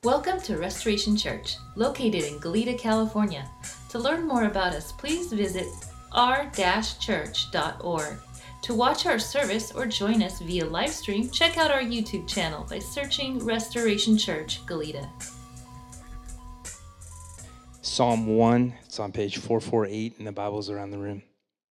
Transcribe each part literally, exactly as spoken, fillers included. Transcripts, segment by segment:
Welcome to Restoration Church, located in Goleta, California. To learn more about us, please visit r dash church dot org. To watch our service or join us via live stream, check out our YouTube channel by searching Restoration Church, Goleta. Psalm one, it's on page four forty-eight in the Bibles around the room.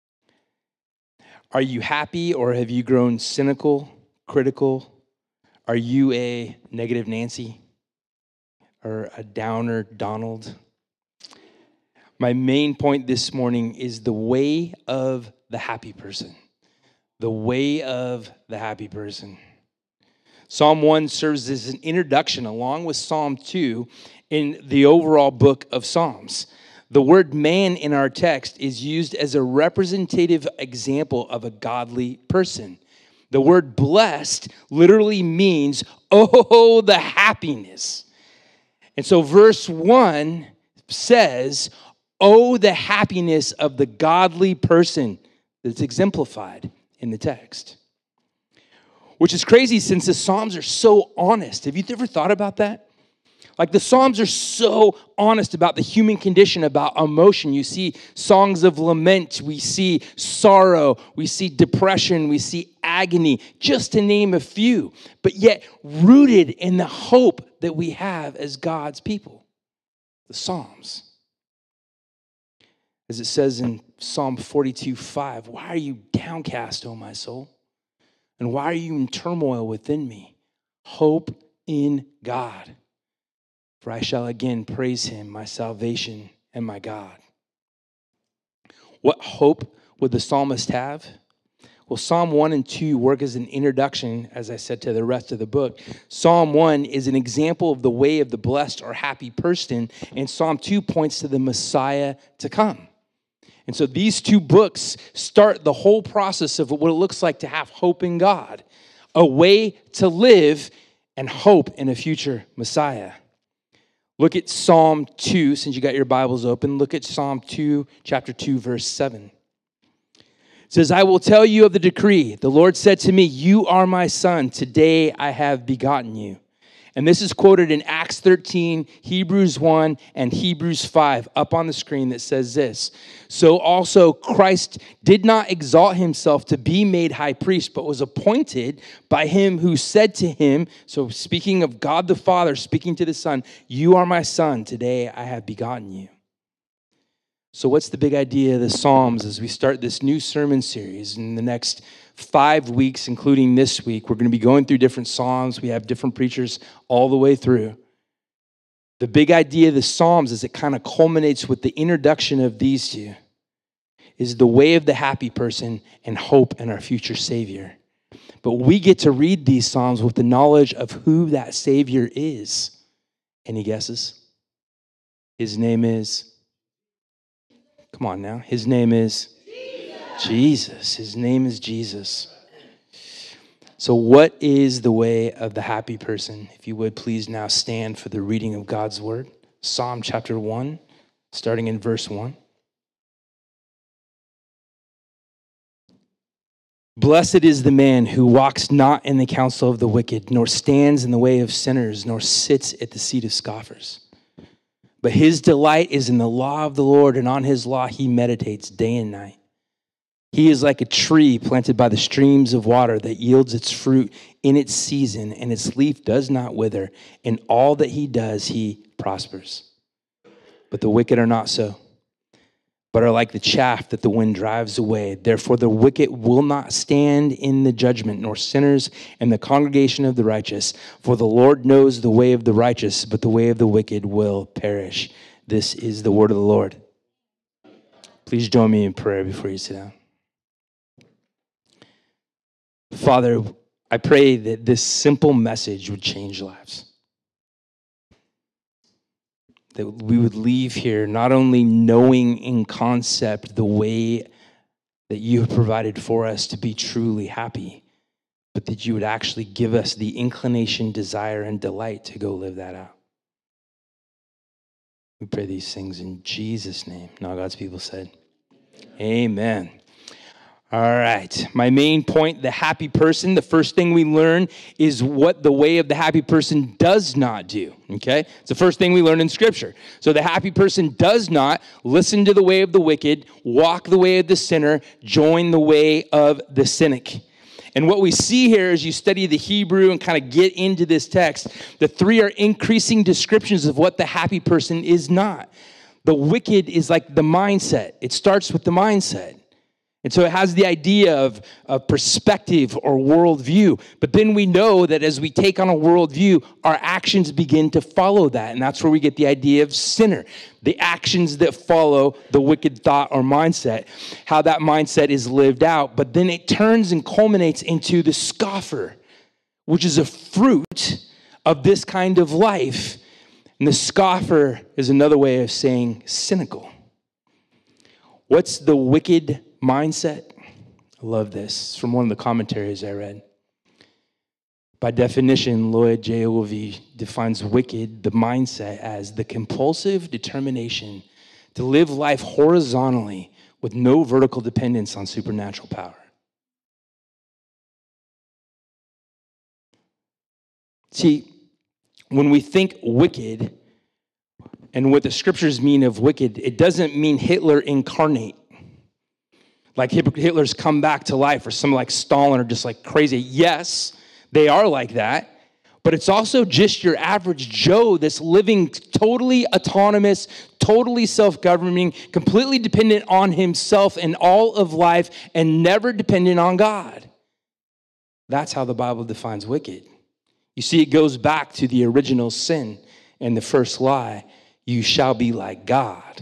Are you happy or have you grown cynical, critical? Are you a negative Nancy or a downer Donald? My main point this morning is the way of the happy person. The way of the happy person. Psalm one serves as an introduction along with Psalm two in the overall book of Psalms. The word man in our text is used as a representative example of a godly person. The word blessed literally means, oh, the happiness. And so verse one says, oh, the happiness of the godly person that's exemplified in the text. Which is crazy since the Psalms are so honest. Have you ever thought about that? Like the Psalms are so honest about the human condition, about emotion. You see songs of lament, we see sorrow, we see depression, we see agony, just to name a few. But yet rooted in the hope that we have as God's people. The Psalms. As it says in Psalm forty-two five, why are you downcast, O my soul? And why are you in turmoil within me? Hope in God. For I shall again praise him, my salvation and my God. What hope would the psalmist have? Well, Psalm one and two work as an introduction, as I said, to the rest of the book. Psalm one is an example of the way of the blessed or happy person, and Psalm two points to the Messiah to come. And so these two books start the whole process of what it looks like to have hope in God, a way to live and hope in a future Messiah. Look at Psalm two, since you got your Bibles open. Look at Psalm two, chapter two, verse seven. It says, I will tell you of the decree. The Lord said to me, you are my son. Today I have begotten you. And this is quoted in Acts thirteen, Hebrews one, and Hebrews five, up on the screen that says this. So also Christ did not exalt himself to be made high priest, but was appointed by him who said to him, so speaking of God the Father, speaking to the Son, you are my son, today I have begotten you. So what's the big idea of the Psalms as we start this new sermon series in the next five weeks, including this week? We're going to be going through different Psalms. We have different preachers all the way through. The big idea of the Psalms is it kind of culminates with the introduction of these two, is the way of the happy person and hope in our future Savior. But we get to read these Psalms with the knowledge of who that Savior is. Any guesses? His name is... Come on now. His name is Jesus. Jesus. His name is Jesus. So what is the way of the happy person? If you would please now stand for the reading of God's word. Psalm chapter one, starting in verse one. Blessed is the man who walks not in the counsel of the wicked, nor stands in the way of sinners, nor sits at the seat of scoffers. But his delight is in the law of the Lord, and on his law he meditates day and night. He is like a tree planted by the streams of water that yields its fruit in its season, and its leaf does not wither. In all that he does, he prospers. But the wicked are not so, but are like the chaff that the wind drives away. Therefore the wicked will not stand in the judgment, nor sinners in the congregation of the righteous. For the Lord knows the way of the righteous, but the way of the wicked will perish. This is the word of the Lord. Please join me in prayer before you sit down. Father, I pray that this simple message would change lives. That we would leave here not only knowing in concept the way that you have provided for us to be truly happy, but that you would actually give us the inclination, desire, and delight to go live that out. We pray these things in Jesus' name. Now God's people said, amen. All right. My main point, the happy person, the first thing we learn is what the way of the happy person does not do, okay? It's the first thing we learn in Scripture. So the happy person does not listen to the way of the wicked, walk the way of the sinner, join the way of the cynic. And what we see here as you study the Hebrew and kind of get into this text, the three are increasing descriptions of what the happy person is not. The wicked is like the mindset. It starts with the mindset. And so it has the idea of, of perspective or worldview. But then we know that as we take on a worldview, our actions begin to follow that. And that's where we get the idea of sinner. The actions that follow the wicked thought or mindset. How that mindset is lived out. But then it turns and culminates into the scoffer, which is a fruit of this kind of life. And the scoffer is another way of saying cynical. What's the wicked mindset? I love this. It's from one of the commentaries I read. By definition, Lloyd J. Ogilvie defines wicked, the mindset, as the compulsive determination to live life horizontally with no vertical dependence on supernatural power. See, when we think wicked, and what the scriptures mean of wicked, it doesn't mean Hitler incarnate. Like Hitler's come back to life, or some like Stalin, or just like crazy. Yes, they are like that. But it's also just your average Joe that's living totally autonomous, totally self-governing, completely dependent on himself and all of life, and never dependent on God. That's how the Bible defines wicked. You see, it goes back to the original sin and the first lie. You shall be like God.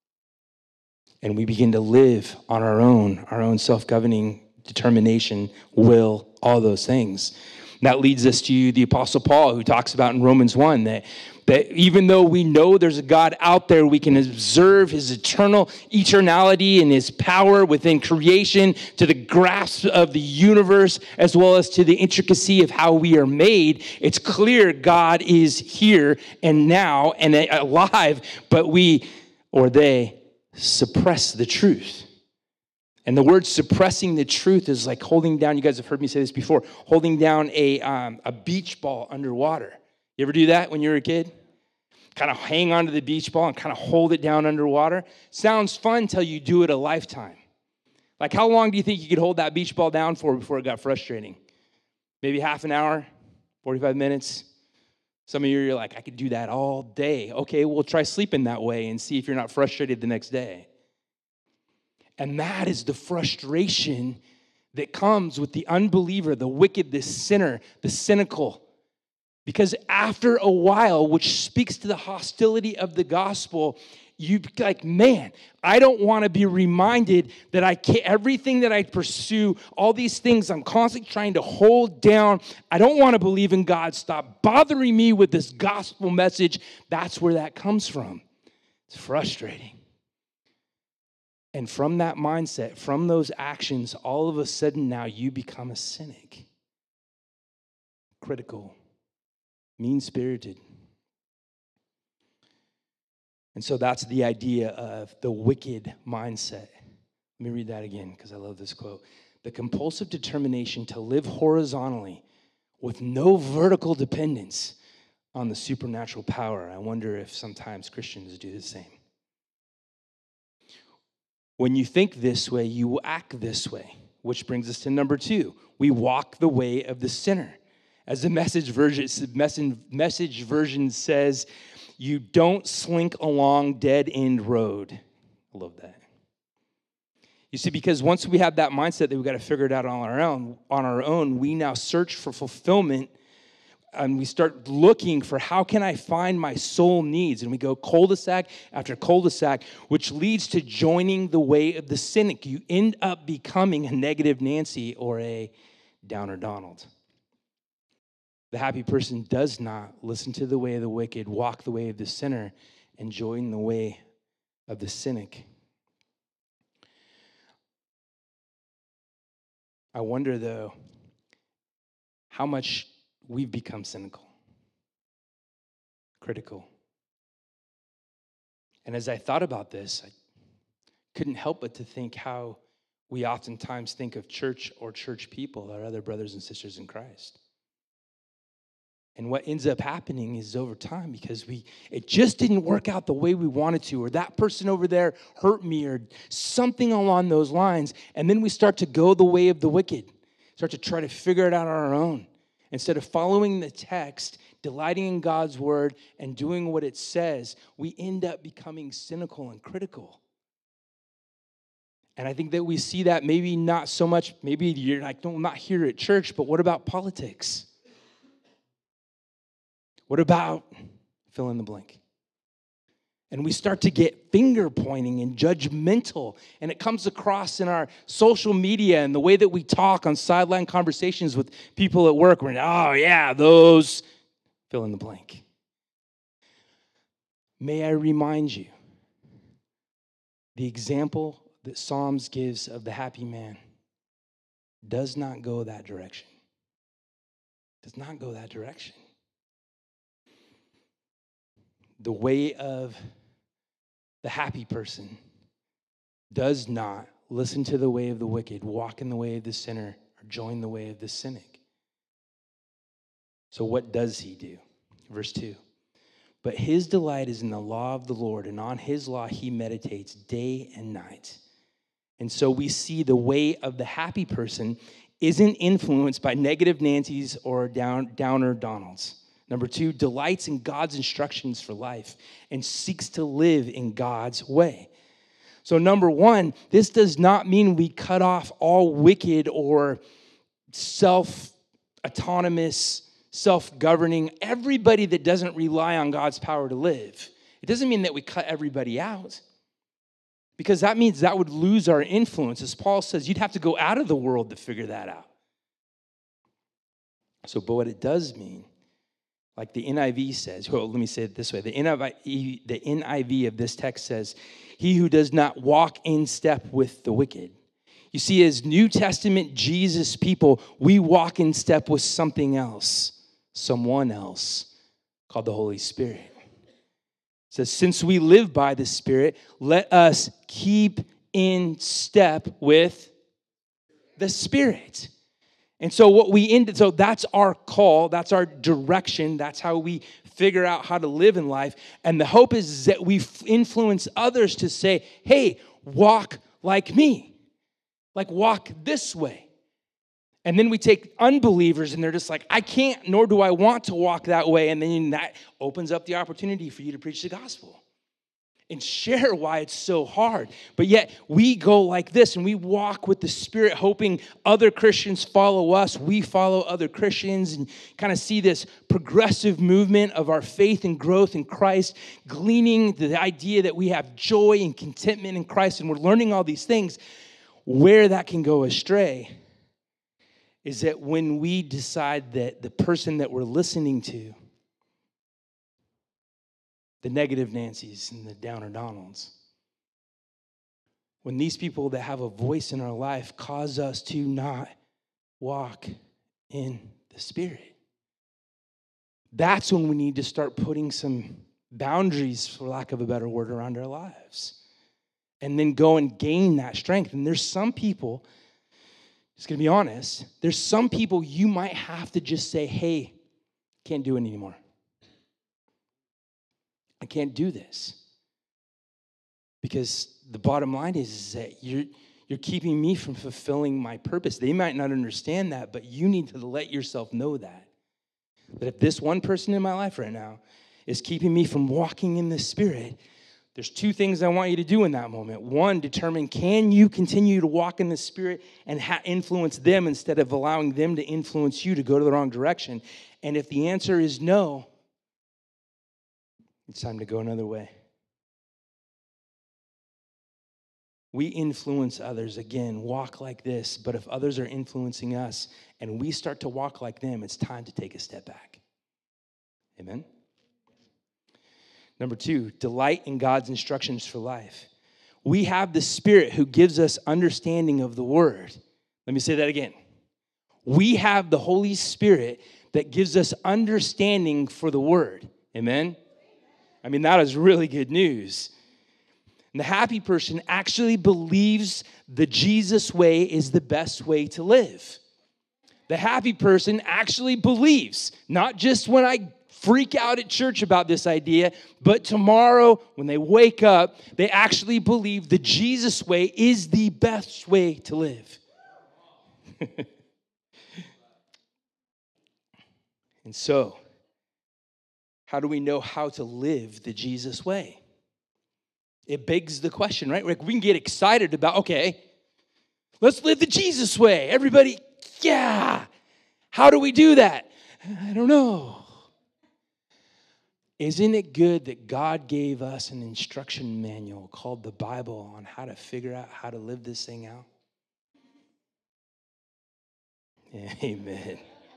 And we begin to live on our own, our own self-governing determination, will, all those things. And that leads us to the Apostle Paul, who talks about in Romans one that, that even though we know there's a God out there, we can observe his eternal eternality and his power within creation, to the grasp of the universe, as well as to the intricacy of how we are made. It's clear God is here and now and alive, but we, or they, suppress the truth. And the word suppressing the truth is like holding down, you guys have heard me say this before, holding down a, um, a beach ball underwater. You ever do that when you were a kid? Kind of hang onto the beach ball and kind of hold it down underwater. Sounds fun till you do it a lifetime. Like, how long do you think you could hold that beach ball down for before it got frustrating? Maybe half an hour, forty-five minutes. Some of you are like, I could do that all day. Okay, well, try sleeping that way and see if you're not frustrated the next day. And that is the frustration that comes with the unbeliever, the wicked, the sinner, the cynical. Because after a while, which speaks to the hostility of the gospel, you be like, man, I don't want to be reminded that I can't, everything that I pursue, all these things I'm constantly trying to hold down. I don't want to believe in God. Stop bothering me with this gospel message. That's where that comes from. It's frustrating. And from that mindset, from those actions, all of a sudden now you become a cynic, critical, mean-spirited. And so that's the idea of the wicked mindset. Let me read that again because I love this quote. The compulsive determination to live horizontally with no vertical dependence on the supernatural power. I wonder if sometimes Christians do the same. When you think this way, you will act this way, which brings us to number two. We walk the way of the sinner. As the message version, message version says, you don't slink along dead-end road. I love that. You see, because once we have that mindset that we've got to figure it out on our own, on our own, we now search for fulfillment, and we start looking for how can I find my soul needs, and we go cul-de-sac after cul-de-sac, which leads to joining the way of the cynic. You end up becoming a negative Nancy or a downer Donald. The happy person does not listen to the way of the wicked, walk the way of the sinner, and join the way of the cynic. I wonder, though, how much we've become cynical, critical. And as I thought about this, I couldn't help but to think how we oftentimes think of church or church people, our other brothers and sisters in Christ. And what ends up happening is over time, because we it just didn't work out the way we wanted to, or that person over there hurt me, or something along those lines. And then we start to go the way of the wicked, start to try to figure it out on our own. Instead of following the text, delighting in God's word, and doing what it says, we end up becoming cynical and critical. And I think that we see that maybe not so much, maybe you're like, no, I'm not here at church, but what about politics? What about fill in the blank? And we start to get finger pointing and judgmental. And it comes across in our social media and the way that we talk on sideline conversations with people at work. We're, oh, yeah, those fill in the blank. May I remind you, the example that Psalms gives of the happy man does not go that direction. Does not go that direction. The way of the happy person does not listen to the way of the wicked, walk in the way of the sinner, or join the way of the cynic. So what does he do? Verse two. But his delight is in the law of the Lord, and on his law he meditates day and night. And so we see the way of the happy person isn't influenced by negative Nancy's or down, downer Donalds. Number two, delights in God's instructions for life and seeks to live in God's way. So number one, this does not mean we cut off all wicked or self-autonomous, self-governing, everybody that doesn't rely on God's power to live. It doesn't mean that we cut everybody out, because that means that would lose our influence. As Paul says, you'd have to go out of the world to figure that out. So, but what it does mean, like the N I V says, well, let me say it this way. The N I V, the N I V of this text says, he who does not walk in step with the wicked. You see, as New Testament Jesus people, we walk in step with something else, someone else, called the Holy Spirit. It says, since we live by the Spirit, let us keep in step with the Spirit. And so what we end, so that's our call, that's our direction, that's how we figure out how to live in life. And the hope is that we influence others to say, hey, walk like me. Like walk this way. And then we take unbelievers and they're just like, I can't, nor do I want to walk that way. And then that opens up the opportunity for you to preach the gospel and share why it's so hard. But yet we go like this and we walk with the Spirit, hoping other Christians follow us. We follow other Christians and kind of see this progressive movement of our faith and growth in Christ, gleaning the idea that we have joy and contentment in Christ, and we're learning all these things. Where that can go astray is that when we decide that the person that we're listening to, the negative Nancy's and the downer Donalds, when these people that have a voice in our life cause us to not walk in the Spirit, that's when we need to start putting some boundaries, for lack of a better word, around our lives. And then go and gain that strength. And there's some people, just going to be honest, there's some people you might have to just say, hey, can't do it anymore. I can't do this. Because the bottom line is, is that you're, you're keeping me from fulfilling my purpose. They might not understand that, but you need to let yourself know that. That if this one person in my life right now is keeping me from walking in the Spirit, there's two things I want you to do in that moment. One, determine, can you continue to walk in the Spirit and ha- influence them instead of allowing them to influence you to go to the wrong direction? And if the answer is no, it's time to go another way. We influence others, again, walk like this, but if others are influencing us and we start to walk like them, it's time to take a step back. Amen? Number two, delight in God's instructions for life. We have the Spirit who gives us understanding of the Word. Let me say that again. We have the Holy Spirit that gives us understanding for the Word. Amen? I mean, that is really good news. And the happy person actually believes the Jesus way is the best way to live. The happy person actually believes, not just when I freak out at church about this idea, but tomorrow when they wake up, they actually believe the Jesus way is the best way to live. And so, how do we know how to live the Jesus way? It begs the question, right? Like we can get excited about, okay, let's live the Jesus way. Everybody, yeah. How do we do that? I don't know. Isn't it good that God gave us an instruction manual called the Bible on how to figure out how to live this thing out? Amen.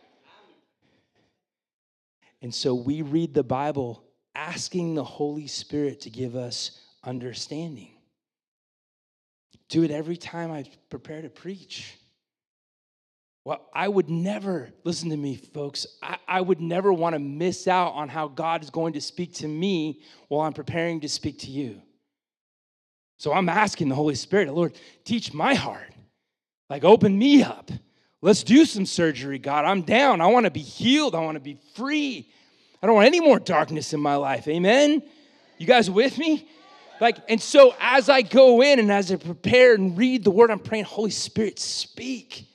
And so we read the Bible asking the Holy Spirit to give us understanding. Do it every time I prepare to preach. Well, I would never, listen to me, folks, I, I would never want to miss out on how God is going to speak to me while I'm preparing to speak to you. So I'm asking the Holy Spirit, Lord, teach my heart. Like, open me up. Let's do some surgery, God. I'm down. I want to be healed. I want to be free. I don't want any more darkness in my life. Amen? You guys with me? Like, and so as I go in and as I prepare and read the word, I'm praying, Holy Spirit, speak.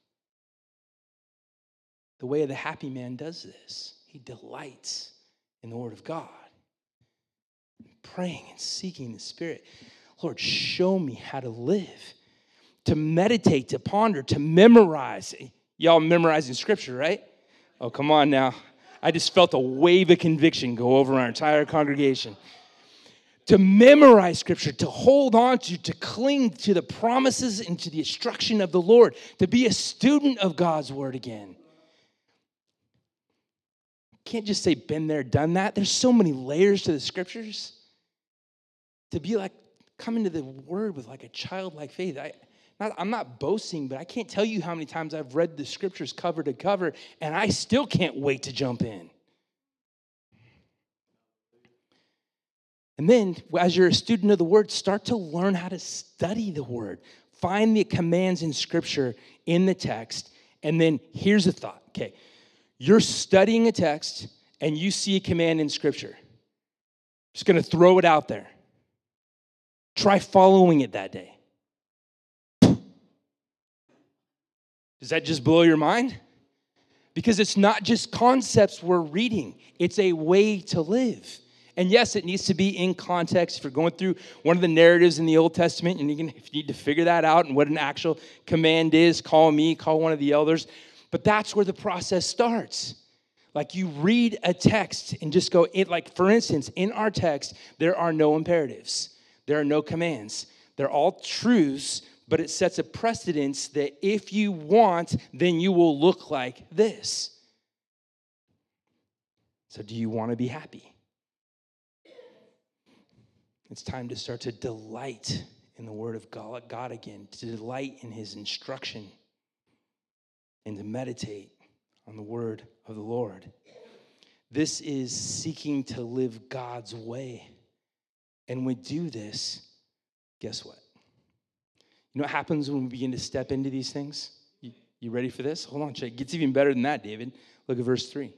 The way of the happy man does this. He delights in the word of God. Praying and seeking the Spirit. Lord, show me how to live, to meditate, to ponder, to memorize. Y'all memorizing scripture, right? Oh, come on now. I just felt a wave of conviction go over our entire congregation. To memorize scripture, to hold on to, to cling to the promises and to the instruction of the Lord, to be a student of God's word again. Can't just say been there, done that. There's so many layers to the scriptures. To be like, come into the word with like a childlike faith. I, not, I'm not boasting, but I can't tell you how many times I've read the scriptures cover to cover, and I still can't wait to jump in. And then, as you're a student of the word, start to learn how to study the word. Find the commands in scripture in the text, and then here's a thought. Okay, you're studying a text, and you see a command in scripture. Just going to throw it out there. Try following it that day. Does that just blow your mind? Because it's not just concepts we're reading. It's a way to live. And yes, it needs to be in context. If you're going through one of the narratives in the Old Testament, and you can, if you need to figure that out and what an actual command is, call me, call one of the elders. But that's where the process starts. Like you read a text and just go, it, like for instance, in our text, there are no imperatives. There are no commands. They're all truths, but it sets a precedence that if you want, then you will look like this. So do you want to be happy? It's time to start to delight in the word of God again, to delight in his instruction, and to meditate on the word of the Lord. This is seeking to live God's way. And we do this, guess what? You know what happens when we begin to step into these things? You, you ready for this? Hold on, check. It gets even better than that, David. Look at verse three.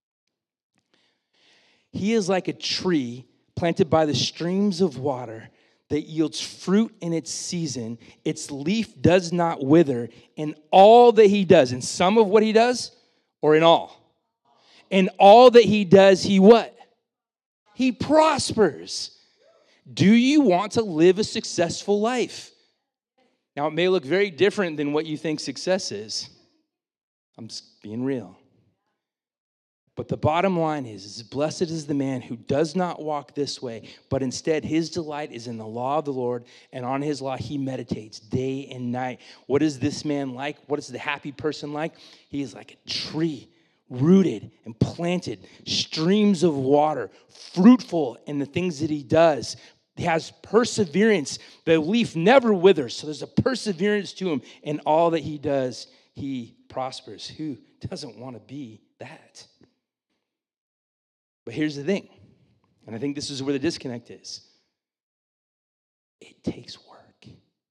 He is like a tree planted by the streams of water that yields fruit in its season. Its leaf does not wither. In all that he does, in some of what he does, or in all? In all that he does, he what? He prospers. Do you want to live a successful life? Now, it may look very different than what you think success is. I'm just being real. But the bottom line is, is, blessed is the man who does not walk this way, but instead his delight is in the law of the Lord, and on his law he meditates day and night. What is this man like? What is the happy person like? He is like a tree, rooted and planted, streams of water, fruitful in the things that he does. He has perseverance. The leaf never withers, so there's a perseverance to him. In all that he does, he prospers. Who doesn't want to be that? But here's the thing, and I think this is where the disconnect is. it takes work.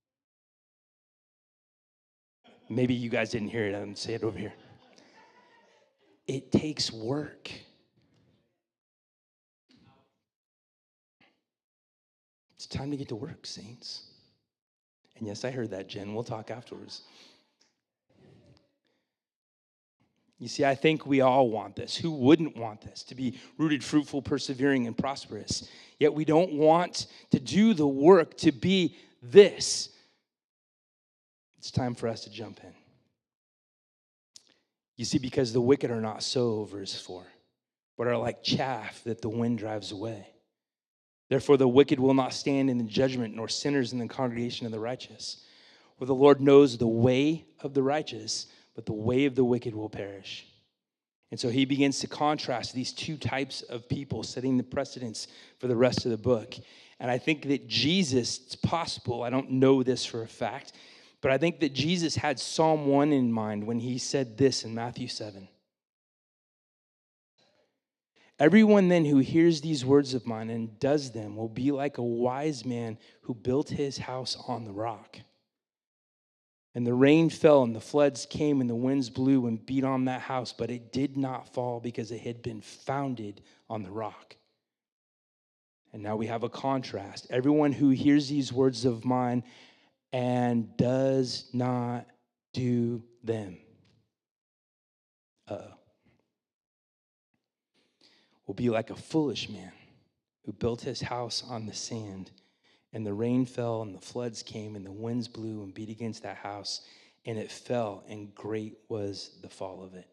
Maybe you guys didn't hear it. I'm say it over here. It takes work. It's time to get to work, saints. And yes, I heard that, Jen. We'll talk afterwards. You see, I think we all want this. Who wouldn't want this? To be rooted, fruitful, persevering, and prosperous. Yet we don't want to do the work to be this. It's time for us to jump in. You see, because the wicked are not so, verse four, but are like chaff that the wind drives away. Therefore, the wicked will not stand in the judgment, nor sinners in the congregation of the righteous. For the Lord knows the way of the righteous, but the way of the wicked will perish. And so he begins to contrast these two types of people, setting the precedence for the rest of the book. And I think that Jesus, it's possible, I don't know this for a fact, but I think that Jesus had Psalm one in mind when he said this in Matthew seven. Everyone then who hears these words of mine and does them will be like a wise man who built his house on the rock. And the rain fell, and the floods came, and the winds blew and beat on that house, but it did not fall because it had been founded on the rock. And now we have a contrast. Everyone who hears these words of mine and does not do them. Uh-oh. Will be like a foolish man who built his house on the sand, and the rain fell, and the floods came, and the winds blew and beat against that house, and it fell, and great was the fall of it.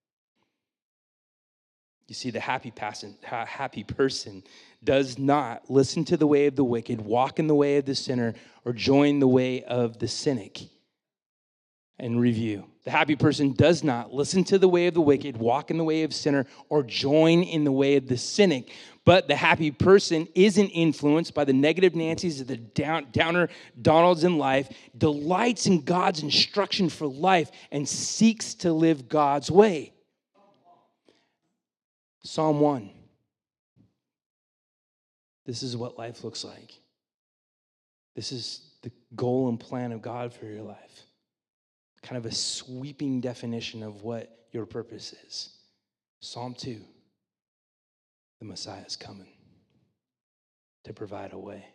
You see, the happy person, happy person does not listen to the way of the wicked, walk in the way of the sinner, or join the way of the cynic. And review. The happy person does not listen to the way of the wicked, walk in the way of sinner, or join in the way of the cynic. But the happy person isn't influenced by the negative Nancys or the down, downer Donalds in life, delights in God's instruction for life, and seeks to live God's way. Psalm one. This is what life looks like. This is the goal and plan of God for your life. Kind of a sweeping definition of what your purpose is. Psalm two. The Messiah is coming to provide a way.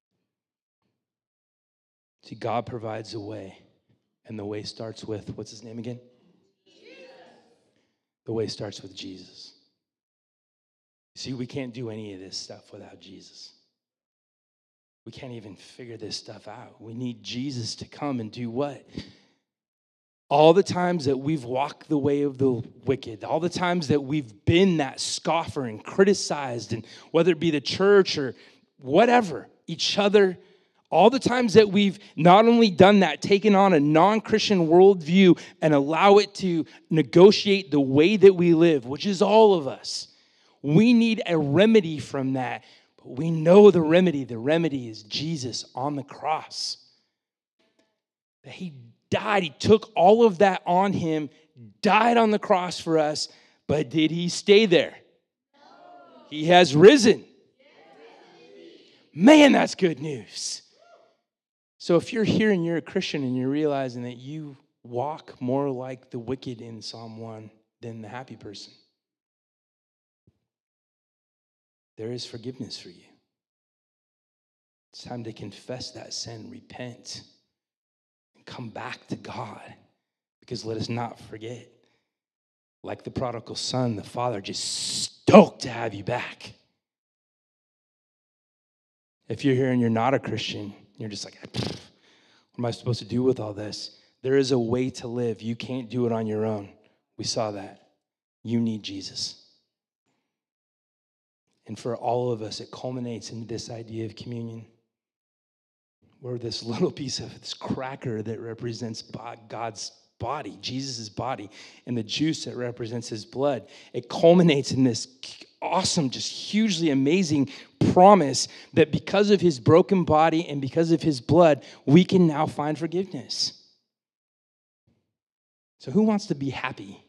See, God provides a way, and the way starts with, what's his name again? Jesus. The way starts with Jesus. See, we can't do any of this stuff without Jesus. We can't even figure this stuff out. We need Jesus to come and do what? All the times that we've walked the way of the wicked, all the times that we've been that scoffer and criticized, and whether it be the church or whatever, each other, all the times that we've not only done that, taken on a non-Christian worldview and allow it to negotiate the way that we live, which is all of us. We need a remedy from that, but we know the remedy. The remedy is Jesus on the cross. That he died. He took all of that on him, died on the cross for us, but did he stay there? No. He has risen. Man, that's good news. So if you're here and you're a Christian and you're realizing that you walk more like the wicked in Psalm one than the happy person, there is forgiveness for you. It's time to confess that sin, repent, come back to God, because let us not forget, like the prodigal son, the father just stoked to have you back. If you're here and you're not a Christian, you're just like, what am I supposed to do with all this? There is a way to live. You can't do it on your own. We saw that. You need Jesus. And for all of us, it culminates in this idea of communion. Or this little piece of this cracker that represents God's body, Jesus' body, and the juice that represents his blood. It culminates in this awesome, just hugely amazing promise that because of his broken body and because of his blood, we can now find forgiveness. So who wants to be happy?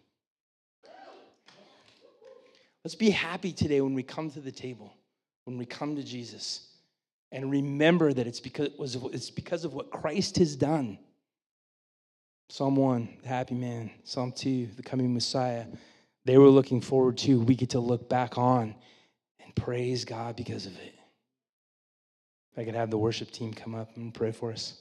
Let's be happy today when we come to the table, when we come to Jesus. and remember that it's because, it's because of what Christ has done. Psalm one, the happy man. Psalm two, the coming Messiah. They were looking forward to. We get to look back on and praise God because of it. If I could have the worship team come up and pray for us.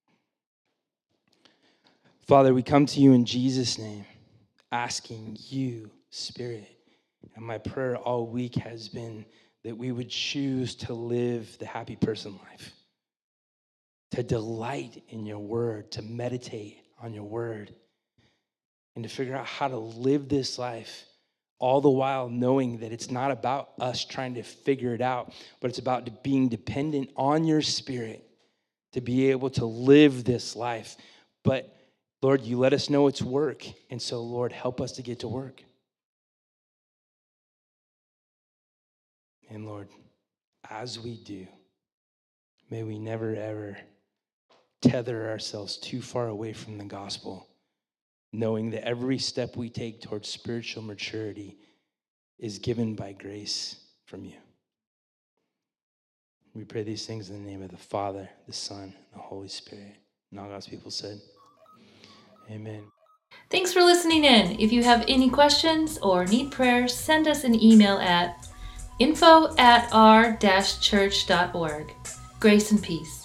Father, we come to you in Jesus' name, asking you, Spirit. And my prayer all week has been that we would choose to live the happy person life, to delight in your word, to meditate on your word, and to figure out how to live this life, all the while knowing that it's not about us trying to figure it out, but it's about being dependent on your Spirit to be able to live this life. But Lord, you let us know it's work, and so Lord, help us to get to work. And Lord, as we do, may we never ever tether ourselves too far away from the gospel, knowing that every step we take towards spiritual maturity is given by grace from you. We pray these things in the name of the Father, the Son, and the Holy Spirit. And all God's people said, amen. Thanks for listening in. If you have any questions or need prayer, send us an email at info at r dash church dot org. Grace and peace.